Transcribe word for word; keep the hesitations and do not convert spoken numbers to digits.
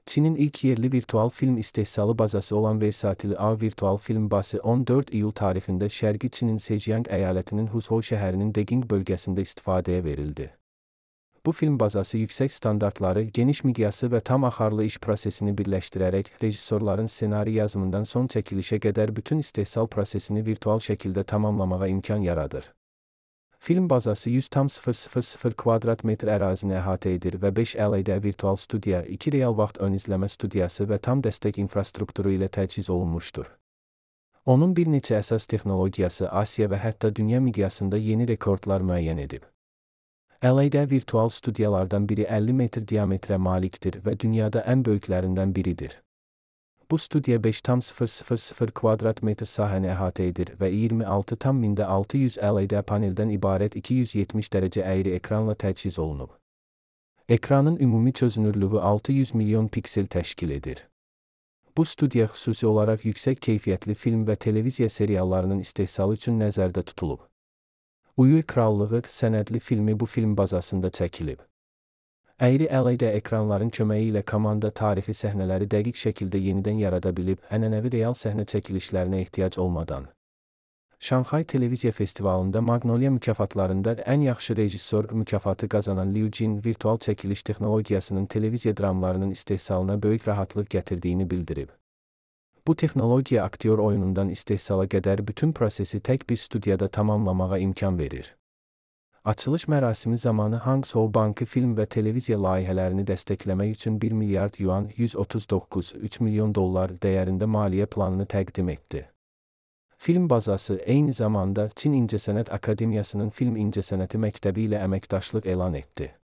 Çinin ilk yerli virtual film istehsalı bazası olan Versatile A Virtual Film Bası on dörd iyul tarixində Şərqi Çinin Zhejiang əyalətinin Huzhou şəhərinin Daqing bölgəsində istifadəyə verildi. Bu film bazası yüksək standartları, geniş miqyası və tam axarlı iş prosesini birləşdirərək rejissorların ssenari yazımından son çəkilişə qədər bütün istehsal prosesini virtual şəkildə tamamlamağa imkan yaradır. Film bazası yüz tam sıfır sıfır sıfır kvadrat metr ərazini əhatə edir və beş L E D virtual studiya, iki real vaxt ön izləmə studiyası və tam dəstək infrastrukturu ilə təchiz olunmuşdur. Onun bir neçə əsas texnologiyası Asiya və hətta dünya miqyasında yeni rekordlar müəyyən edib. L E D virtual studiyalardan biri əlli metr diametrə malikdir və dünyada ən böyüklərindən biridir. Bu studiya beş tam sıfır sıfır sıfır kvadrat metr sahəni əhatə edir və iyirmi altı tam mində altı yüz L E D paneldən ibarət iki yüz yetmiş dərəcə əyri ekranla təchiz olunub. Ekranın ümumi çözünürlüyü altı yüz milyon piksel təşkil edir. Bu studiya xüsusi olaraq yüksək keyfiyyətli film və televiziya seriallarının istehsalı üçün nəzərdə tutulub. Uyuy Krallığı sənədli filmi bu film bazasında çəkilib. Əyri L E D ekranların köməyi ilə komanda tarixi səhnələri dəqiq şəkildə yenidən yarada bilib, ənənəvi real səhnə çəkilişlərinə ehtiyac olmadan. Şanxay Televiziya Festivalında Magnolia mükafatlarında ən yaxşı rejissor mükafatı qazanan Liu Jin virtual çəkiliş texnologiyasının televiziya dramlarının istehsalına böyük rahatlıq gətirdiyini bildirib. Bu texnologiya aktyor oyunundan istehsala qədər bütün prosesi tək bir studiyada tamamlamağa imkan verir. Açılış mərasimi zamanı Hangzhou Bankı film və televiziya layihələrini dəstəkləmək üçün bir milyard yuan yüz otuz doqquz nöqtə üç milyon dollar dəyərində maliyyə planını təqdim etdi. Film bazası eyni zamanda Çin İncəsənət Akademiyasının Film İncəsənəti Məktəbi ilə əməkdaşlıq elan etdi.